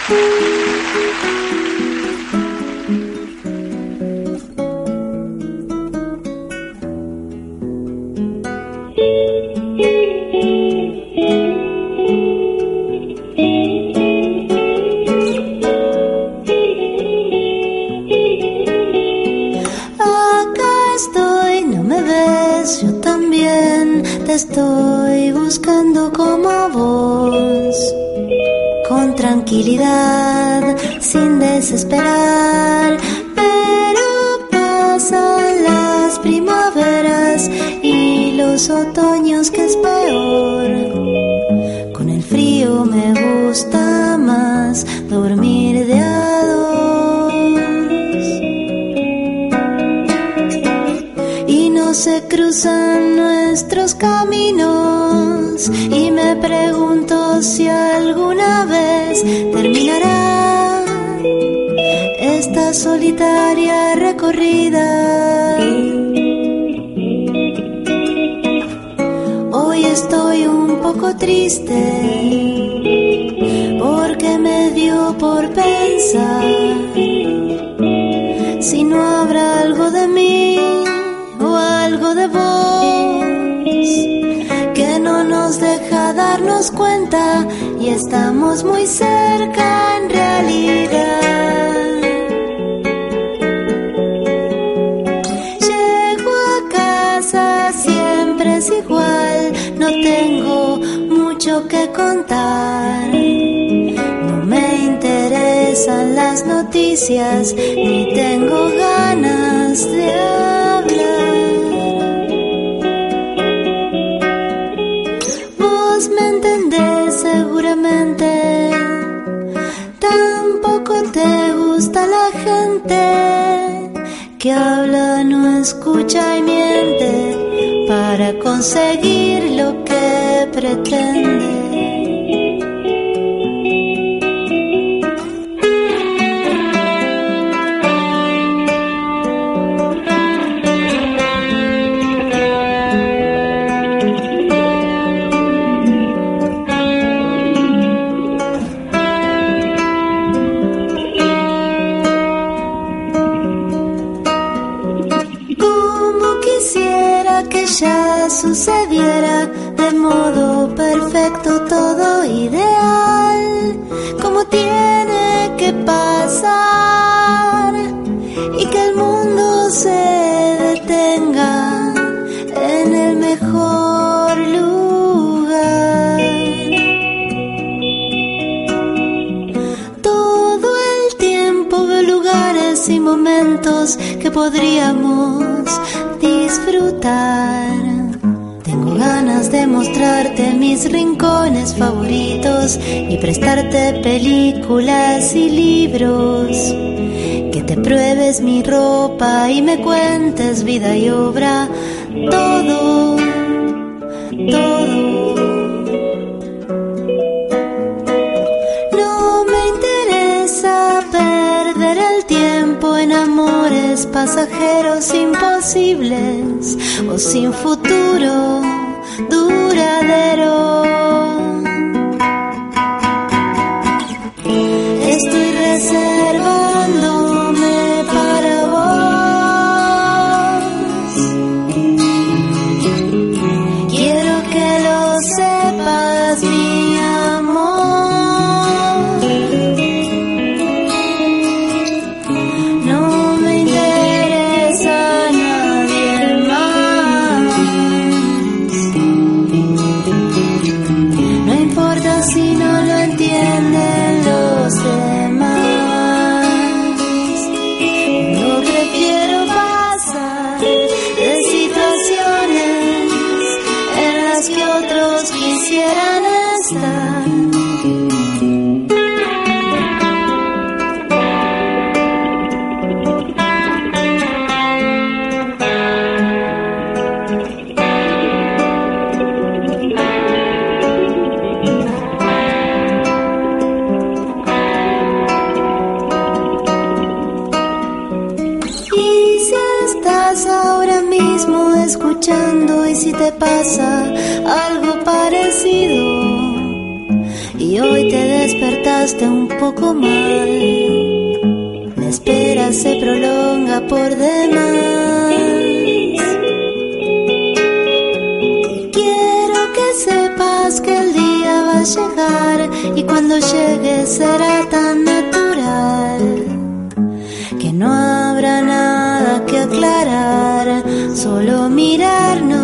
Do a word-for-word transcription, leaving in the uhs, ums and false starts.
Estoy buscando como a vos, con tranquilidad, sin desesperar, pero pasan las primaveras y los otoños que es peor. Con el frío me gusta más dormir de a dos y no se cruzan nuestros caminos y me pregunto si alguna vez terminará esta solitaria recorrida. Hoy estoy un poco triste porque me dio por pensar si no habrá algo de mí o algo de vos que no nos deja darnos cuenta y estamos muy cerca en realidad. Llego a casa, siempre es igual, no tengo mucho que contar. No me interesan las noticias ni tengo ganas de hablar. Seguramente tampoco te gusta la gente que habla, no escucha y miente para conseguir lo que pretende. Ya sucediera de modo perfecto, todo ideal, como tiene que pasar, y que el mundo se detenga en el mejor lugar. Todo el tiempo veo lugares y momentos que podríamos disfrutar. Tengo ganas de mostrarte mis rincones favoritos y prestarte películas y libros, que te pruebes mi ropa y me cuentes vida y obra, todo, todo. No me interesa perder el tiempo en amores pasajeros imposibles o sin futuro duradero. Estoy reservándome para vos. Quiero que lo sepas, mi amor. No me interesa nadie más. No importa si no lo entienden los demás. No prefiero pasar de situaciones en las que otros quisieran estar. Escuchando, y si te pasa algo parecido, y hoy te despertaste un poco mal. La espera se prolonga por demás. Quiero que sepas que el día va a llegar y cuando llegue será tan natural que no habrá nada que aclarar, solo mirarnos